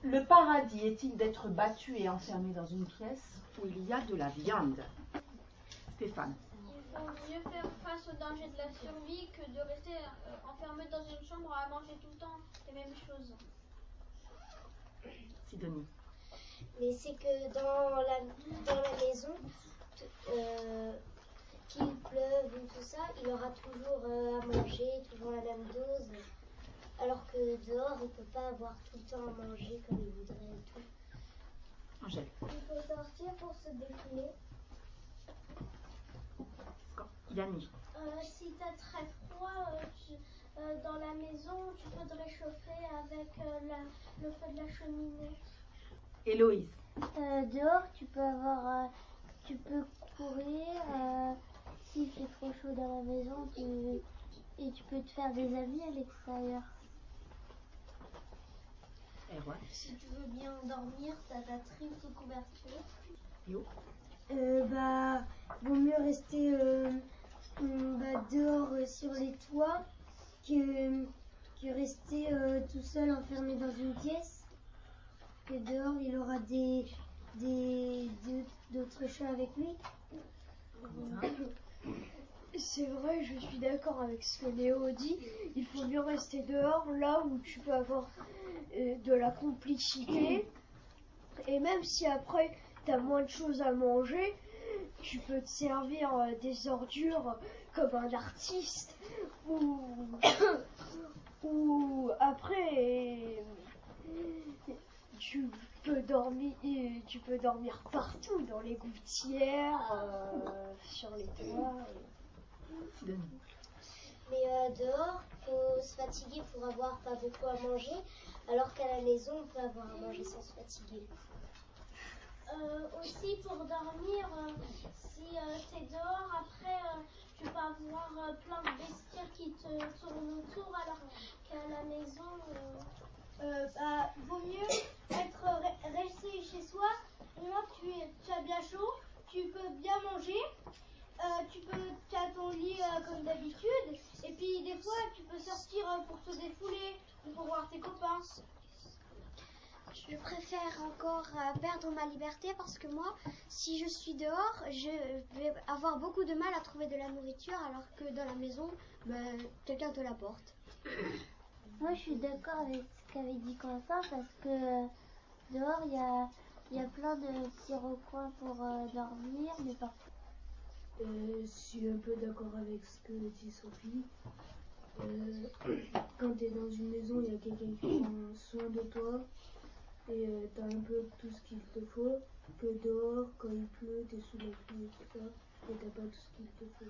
Le paradis est-il d'être battu et enfermé dans une pièce où il y a de la viande? Stéphane. Il vaut mieux faire face au danger de la survie que de rester enfermé dans une chambre à manger tout le temps les mêmes choses. Sidonie. Mais c'est que dans la maison, qu'il pleuve ou tout ça, il aura toujours à manger, toujours la même dose. Alors que dehors, il ne peut pas avoir tout le temps à manger comme il voudrait et tout. Angèle. Il faut sortir pour se défouler. Yanni. Si tu as très froid dans la maison, tu peux te réchauffer avec le feu de la cheminée. Héloïse. Dehors, tu peux courir. S'il fait trop chaud dans la maison, et tu peux te faire des amis à l'extérieur. Erwan. Si tu veux bien dormir, tu as ta triple couverture. Yo. Vaut mieux rester dehors sur les toits que rester tout seul enfermé dans une pièce. Que dehors, il aura d'autres chats avec lui. C'est vrai, je suis d'accord avec ce que Léo dit. Il faut mieux rester dehors, là où tu peux avoir de la complicité. Et même si après, tu as moins de choses à manger, tu peux te servir des ordures comme un artiste. Ou après, tu peux dormir partout, dans les gouttières, sur les toits. Mais dehors, il faut se fatiguer pour avoir pas beaucoup à manger, alors qu'à la maison, on peut avoir à manger sans se fatiguer. Aussi pour dormir, si tu es dehors, après tu peux avoir plein de bestiaires qui te tournent autour, alors qu'à la maison, vaut mieux rester chez soi. Au moins tu as bien chaud, tu peux bien manger, tu as ton lit comme d'habitude, et puis des fois tu peux sortir pour te défouler ou pour voir tes copains. Je préfère encore perdre ma liberté parce que moi, si je suis dehors, je vais avoir beaucoup de mal à trouver de la nourriture alors que dans la maison, quelqu'un te l'apporte. Moi, je suis d'accord avec ce qu'avait dit Quentin parce que dehors, il y a plein de petits recoins pour dormir, mais parfois. Je suis un peu d'accord avec ce que dit Sophie. Quand tu es dans une maison, il y a quelqu'un qui prend soin de toi. Et t'as un peu tout ce qu'il te faut, que dehors, quand il pleut, t'es sous la pluie et tout ça, et t'as pas tout ce qu'il te faut.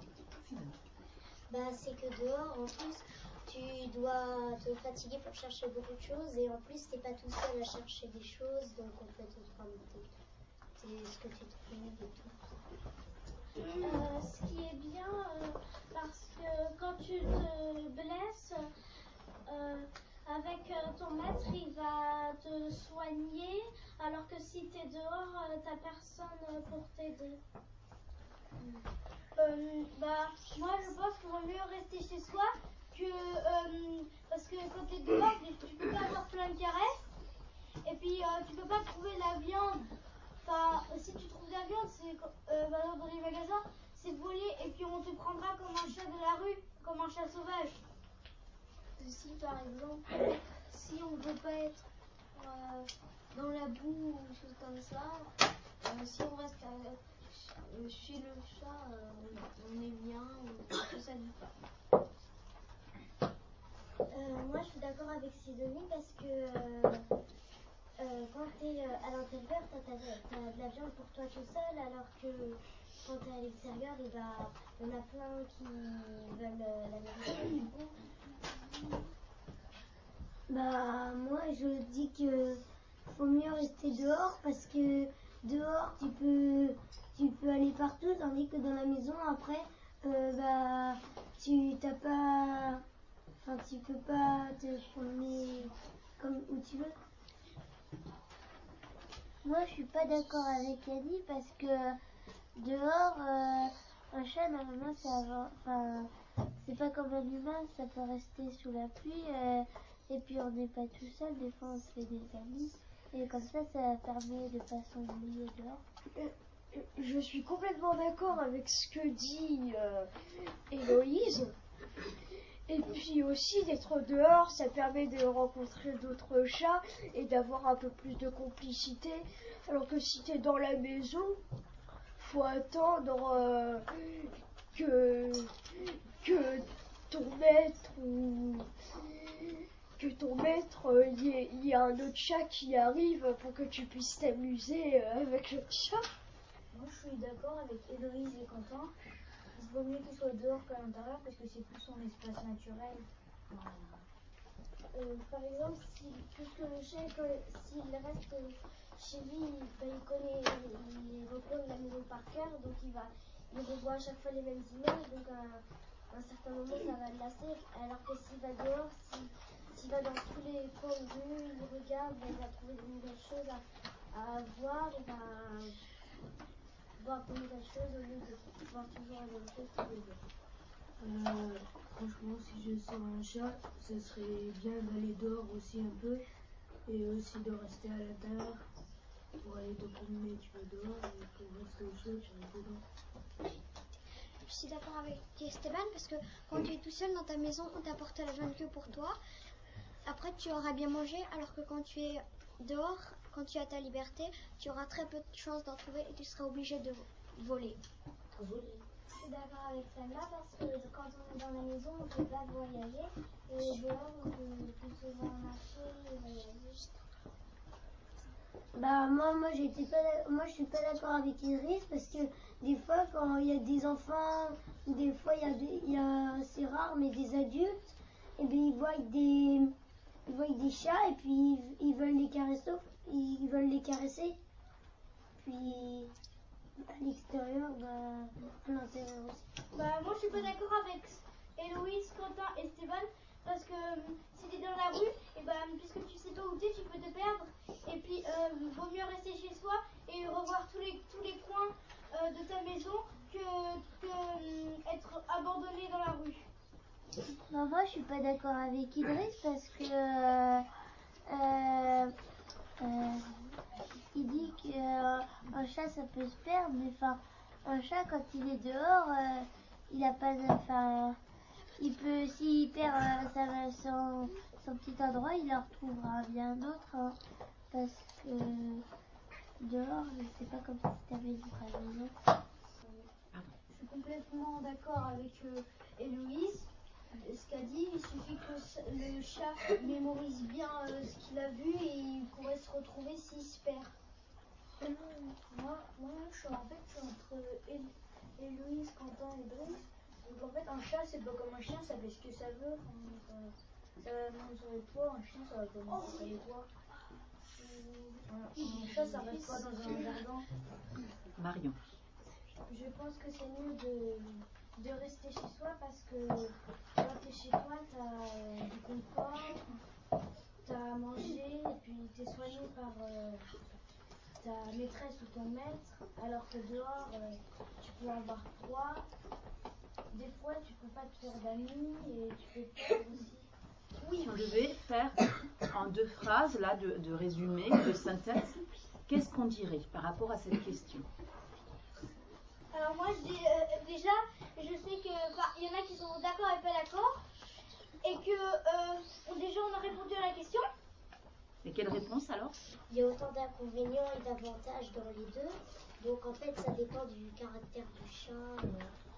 C'est que dehors, en plus, tu dois te fatiguer pour chercher beaucoup de choses, et en plus, t'es pas tout seul à chercher des choses, donc on peut te prendre ce que tu trouves et tout. Ce qui est bien, parce que quand tu te blesses, avec ton maître, il va te soigner, alors que si tu es dehors, t'as personne pour t'aider. Moi, je pense qu'il vaut mieux rester chez soi, parce que quand tu es dehors, tu peux pas avoir plein de caresses, et puis tu peux pas trouver la viande. Enfin, si tu trouves de la viande, c'est dans les magasins, c'est volé, et puis on te prendra comme un chat de la rue, comme un chat sauvage. Si par exemple, si on ne veut pas être dans la boue ou des choses comme ça, si on reste chez le chat, on est bien, on s'habille pas. Moi je suis d'accord avec Sidonie parce que quand tu es à l'intérieur, tu as de la viande pour toi tout seul, alors que quand tu es à l'extérieur, il y en a plein qui veulent la nourriture du coup. Moi je dis que faut mieux rester dehors parce que dehors tu peux aller partout, tandis que dans la maison après tu peux pas te promener comme où tu veux. Moi je suis pas d'accord avec Annie parce que dehors un chat normalement c'est pas comme un humain, ça peut rester sous la pluie. Et puis on n'est pas tout seul, des fois on se fait des amis. Et comme ça permet de pas s'ennuyer dehors. Je suis complètement d'accord avec ce que dit Héloïse. Et puis aussi d'être dehors, ça permet de rencontrer d'autres chats et d'avoir un peu plus de complicité. Alors que si t'es dans la maison, faut attendre que ton maître il y a un autre chat qui arrive pour que tu puisses t'amuser avec le chat. Moi, je suis d'accord avec Héloïse et Quentin. Il vaut mieux qu'il soit dehors qu'à l'intérieur parce que c'est plus son espace naturel. Par exemple, puisque le chat, s'il reste chez lui, il connaît les recoins de la maison par cœur, donc il revoit à chaque fois les mêmes images, donc à un certain moment ça va le lasser, alors que s'il va dehors, s'il va dans tous les coins de rue, il regarde, il va trouver de nouvelles choses à voir, il va voir de nouvelles choses au lieu de voir toujours la même chose tous les jours. Franchement, si je sors un chat, ça serait bien d'aller dehors aussi un peu et aussi de rester à l'intérieur. Pour aller te promener, tu vas dehors et pour rester au chaud, tu restes dedans. Je suis d'accord avec Esteban parce que quand tu es tout seul dans ta maison, on t'apporte la jointe que pour toi. Après, tu auras bien mangé, alors que quand tu es dehors, quand tu as ta liberté, tu auras très peu de chances d'en trouver et tu seras obligé de voler. Je suis d'accord avec Sandra parce que quand on est dans la maison, on ne peut pas voyager et dehors, on peut plus souvent marcher et voyager. Bah moi je suis pas d'accord avec Iris parce que des fois quand il y a des enfants, des fois c'est rare mais des adultes, et bien ils voient des chats et puis ils veulent les caresser. Puis à l'extérieur, l'intérieur aussi. Bah, moi je suis pas d'accord avec Héloïse, Quentin et Stéphane parce que si t'es dans la rue, et puisque tu sais pas où t'es, tu peux te perdre. Et puis vaut mieux rester chez soi et revoir tous les coins de ta maison que être abandonné dans la rue. Bah, moi je suis pas d'accord avec Idriss parce que il dit qu'un chat ça peut se perdre, mais enfin un chat quand il est dehors, il a pas il peut, s'il perd son petit endroit, il en retrouvera bien d'autres, hein, parce que dehors, c'est pas comme si t'avais dit ta maison. Je suis complètement d'accord avec Héloïse. Ce qu'a dit, il suffit que le chat mémorise bien ce qu'il a vu et il pourrait se retrouver s'il se perd. Moi, je suis entre Héloïse, Quentin et Brice. Donc en fait, un chat, c'est pas comme un chien, ça fait ce que ça veut. Ça va monter sur les toits, un chien, ça va pas monter sur les toits. Un chat, ça reste pas dans un jardin. Marion. Je pense que c'est mieux de rester chez soi parce que quand t'es chez toi, t'as du confort, t'as à manger et puis t'es soigné par ta maîtresse ou ton maître, alors que dehors, tu peux avoir froid. Des fois, tu peux pas te faire d'amis et tu peux perdre aussi. Oui, on devait faire en 2 phrases là de résumé, de synthèse. Qu'est-ce qu'on dirait par rapport à cette question? Alors moi je dis déjà, je sais que il y en a qui sont d'accord et pas d'accord, et que déjà on a répondu à la question. Et quelle réponse alors? Il y a autant d'inconvénients et d'avantages dans les deux. Donc en fait, ça dépend du caractère du chat.